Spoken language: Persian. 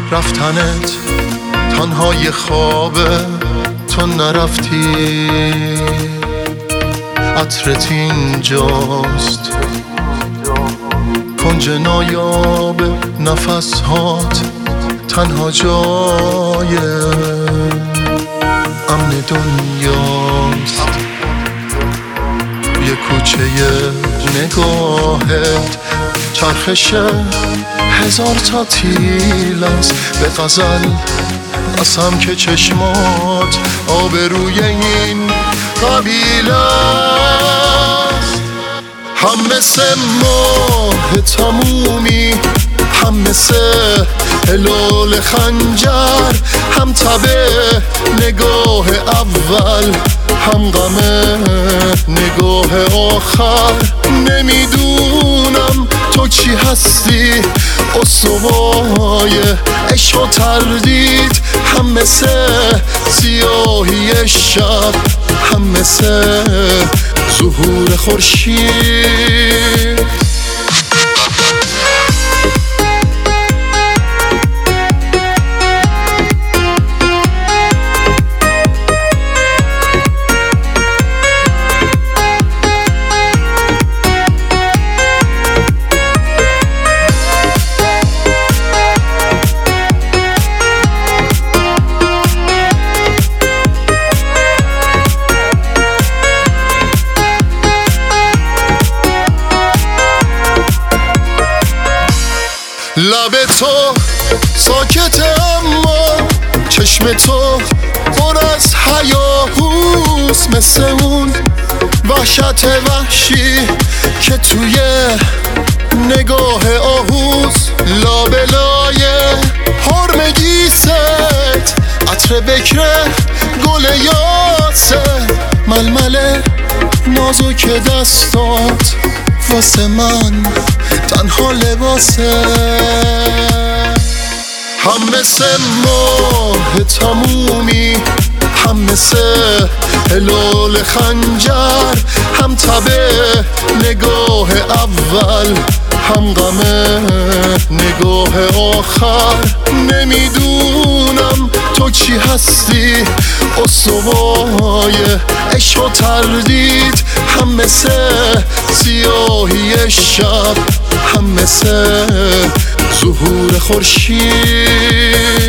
رفتنت تنها یه خوابه، تو نرفتی. عطرت اینجاست، کنج نایاب نفس هات، تنها جای امن دنیاست. یه کوچه نگاهت چرخش هزار تا تیل است، به غزل قسم که چشمات آبروی این قبیله است. هم مثل ماه تمومی، هم مثل هلال خنجر، هم تبه نگاه اول، هم غم نگاه آخر. نمیدونم تو چی هستی، استوای عشق و تردید. هم مثل سیاهی شب، هم مثل ظهور خورشید. لب تو ساکته اما چشم تو پر از هیاهوست، مثل اون وحشت وحشی که توی نگاه آهوست. لابلای حرم گیست، عطر بکر گل یاسه، ململ نازک دستات واسه من تنها لباسه. هم مثل ماه تمومی، هم مثل هلال خنجر، هم تبه نگاه اول، هم غم نگاه آخر. نمیدونم تو چی هستی، استوای عشق و تردید. هم مثل سیاهی شب، هم مثل ظهور خورشید.